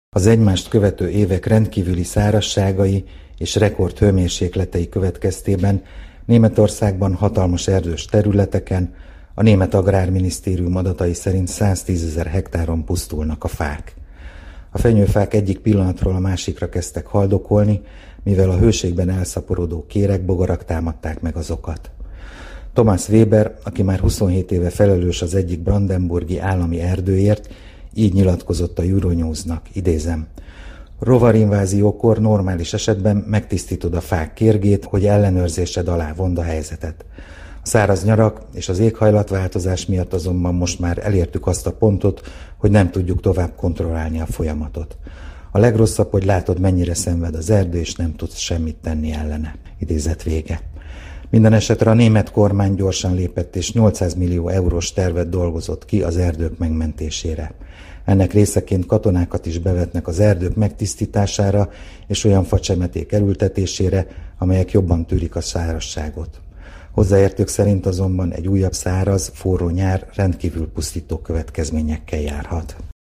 Az egymást követő évek rendkívüli szárazságai és rekord hőmérsékletei következtében Németországban hatalmas erdős területeken a német Agrárminisztérium adatai szerint 110 000 hektáron pusztulnak a fák. A fenyőfák egyik pillanatról a másikra kezdtek haldokolni, mivel a hőségben elszaporodó kérek, bogarak támadták meg azokat. Thomas Weber, aki már 27 éve felelős az egyik brandenburgi állami erdőért, így nyilatkozott a Euronewsnak, idézem: rovarinváziókor normális esetben megtisztítod a fák kérgét, hogy ellenőrzésed alá vond a helyzetet. A száraz nyarak és az éghajlatváltozás miatt azonban most már elértük azt a pontot, hogy nem tudjuk tovább kontrollálni a folyamatot. A legrosszabb, hogy látod, mennyire szenved az erdő, és nem tudsz semmit tenni ellene. Idézet vége. Minden esetre a német kormány gyorsan lépett, és 800 millió eurós tervet dolgozott ki az erdők megmentésére. Ennek részeként katonákat is bevetnek az erdők megtisztítására és olyan facsemeték elültetésére, amelyek jobban tűrik a szárazságot. Hozzáértők szerint azonban egy újabb száraz, forró nyár rendkívül pusztító következményekkel járhat.